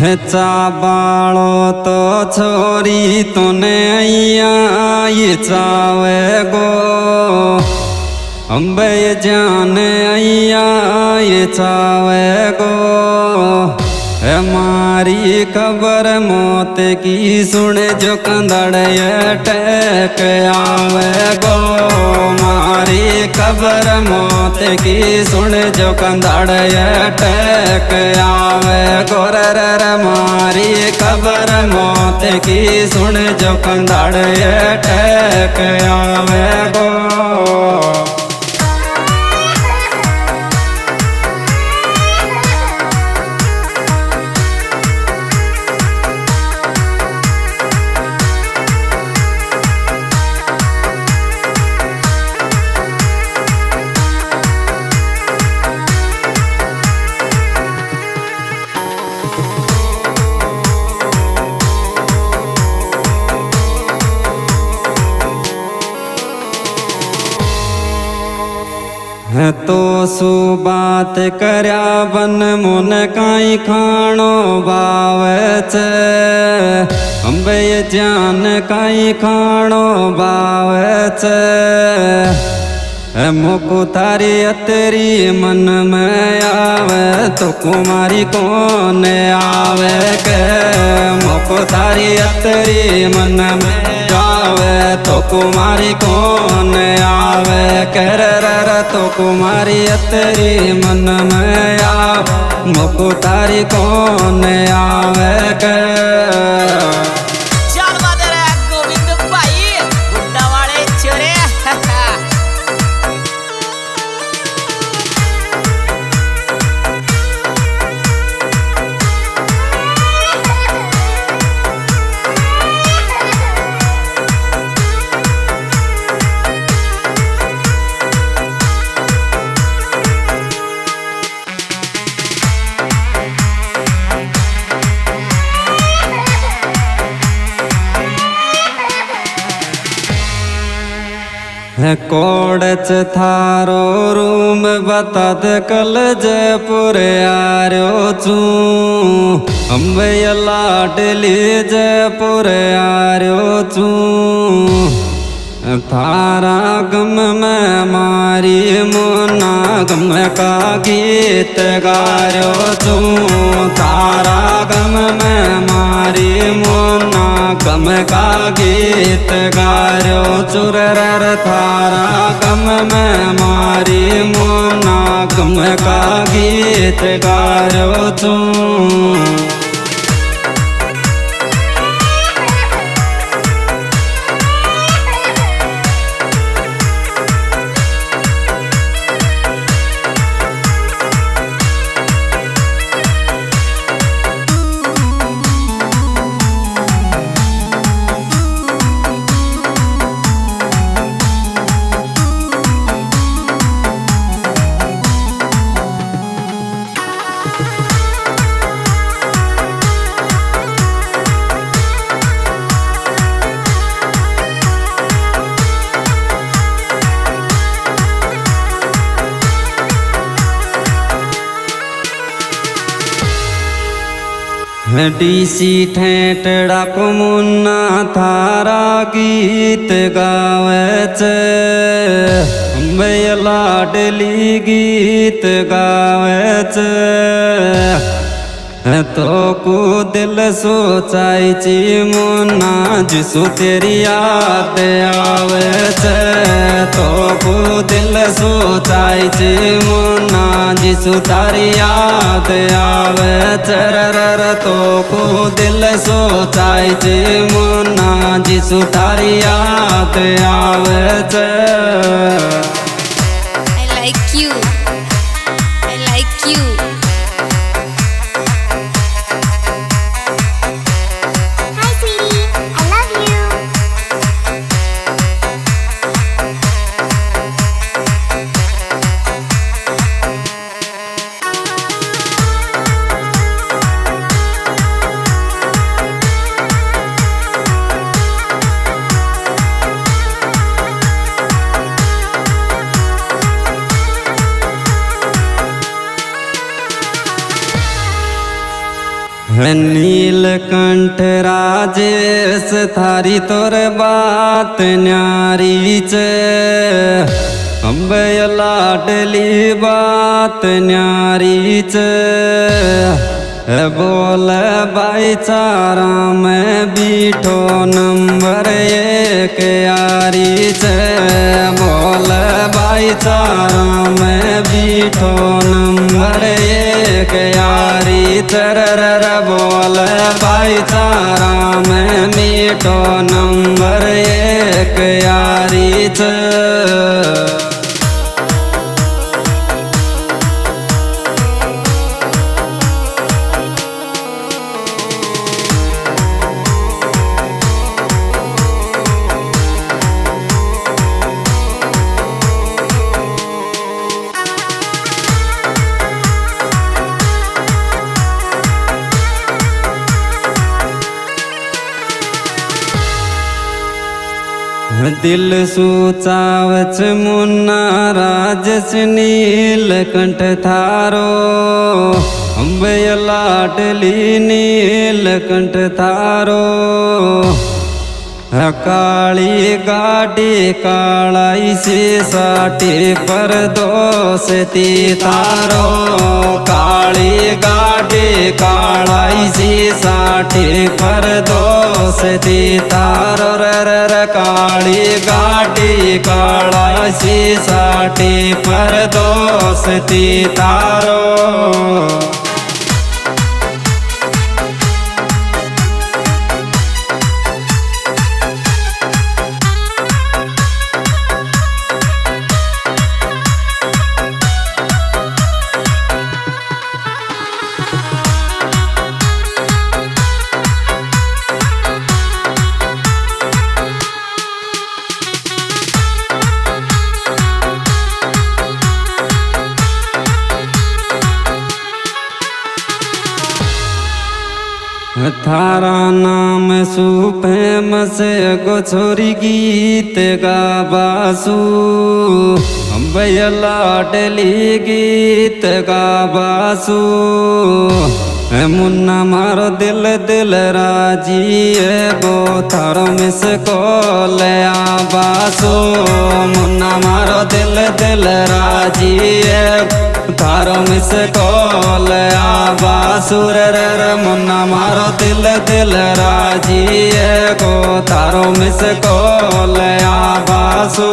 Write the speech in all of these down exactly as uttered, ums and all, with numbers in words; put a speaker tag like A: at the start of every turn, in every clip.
A: है चाबालो तो छोरी तूने अइया ये चावे गो अम्बे जाने अइया ये चावे गो है मारी खबर मौत की सुन जो कंदड़ टैक आवे गो मारी खबर मौत की सुन जो कंदड़ टैक आवे गो रे मारी खबर मौत की सुन जो कंदड़ टैक आवे गो। है तो सु बात करया बन मुन काई खाणो बावे छे अम्बे जान काई खाणो बावे छे है मोको थारी अतरी मन में आवे तो कुमारी कौन आवे के मोको थारी अतरी मन में आवे तो कुमारी कौन आवे कर तो कुमारी अतरी मन में आवे मोको थारी कौन आवे के। कोड़च थारो रूम बता दे कल जयपुर आर्यो चू अम्बे लाडली जयपुर आर्यो चू थारा गम में मारी मोना गम का गीत गार्यो चू थारा गम में मारी मोना गम का गीत गार्यो चुर थारा गम में मारी मोना गम का गीत गार्यो चू। डीसी ठेठड़ा को मुन्ना थारा गीत गावे छे अम्बे लाडली गीत गावे छे तो को दिल सोचाई ची मुन्ना जिसु तेरी याद आवे छे तो को दिल सोचाई ची मुन्ना जिसु तारी याद आवे छे तो को दिल सोचाई ची मुन्ना जिसु तारी याद आवे छे।
B: I like you. I like you. Hi sweetie, I love you.
A: Neelkanth Rajesh थारी तोर बात न्यारी चे अम्बे लाडली बात न्यारी चे बोल भाईचारा में बीठो नंबर एक यारी चे बोल भाईचारा में बीठो नंबर एक यारी चरर बोल भाईचारा में मीठो नंबर एक यारी च दिल सूचावच मुन्ना राजस नीलकंठ थारो अम्बे लाडली नीलकंठ थारो काली गाड़ी कालाई से साटी पर दोस्ती तारो काली गाड़ी कालाई से साटी पर दोस्ती तारो रर काली गाड़ी कालाई से साटी पर दोस्ती तारो थारा नाम सुफेमस गो छोरी गीत गाबासु अम्बे लाडली गीत गाबासु मुन्ना मारो दिल दिल राजी गो थारो मिस कॉल आबासु मुन्ना मारो दिल दिल राजी थारो मिस कॉल आबासु रे मुन्ना मारो दिल दिल राजी गो थारो मिस कॉल आबासु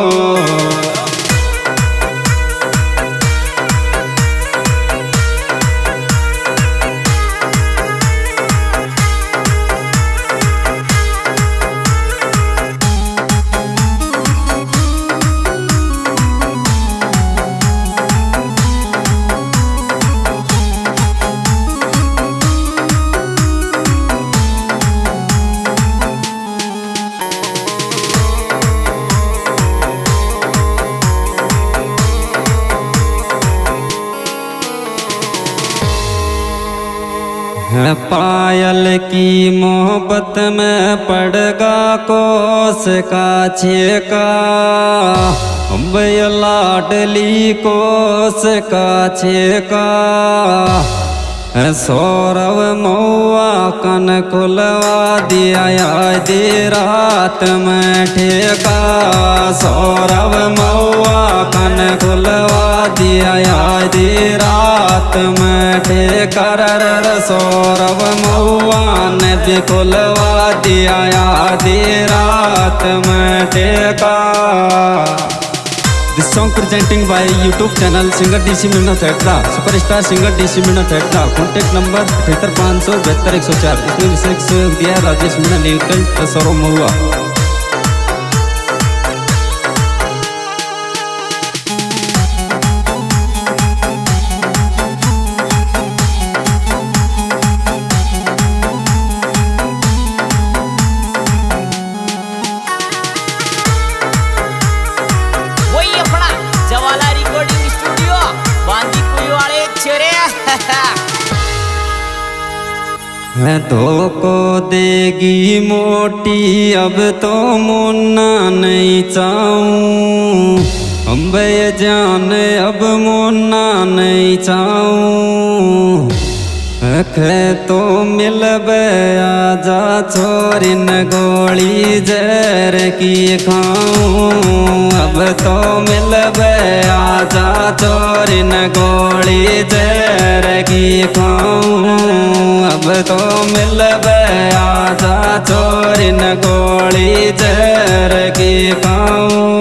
A: पायल की मोहब्बत में पड़गा कोस का छेका अम्बे लाडली कोस का छेका सौरव मऊआ कन खुलवा दिया आधी रात में ठेका सौरव मऊआ कन खुलवा दिया आधी रात में ठेका रर सौरव मऊआ ने भी खुलवा दिया आधी रात में ठेका। This song presenting by YouTube channel singer D C Meena Thekda, superstar singer D C Meena Thekda। Contact number अठहत्तर पाँच सौ बहत्तर एक सौ चार। इसमें लिरिक्स दिया है राजेश मीना नीलकंठ सौरव महुआ। धोखो देगी मोटी अब तो मुन्ना नहीं चाहूं अम्बे जान अब मुन्ना नहीं चाहूं कखे तो मिलबे आजा छोरिन गोली जर की खाऊं। अब तो मिलबे आजा छोरिन गोली जर की खाऊं। अब तो मिलबे आजा छोरिन गोली जर की खाऊं।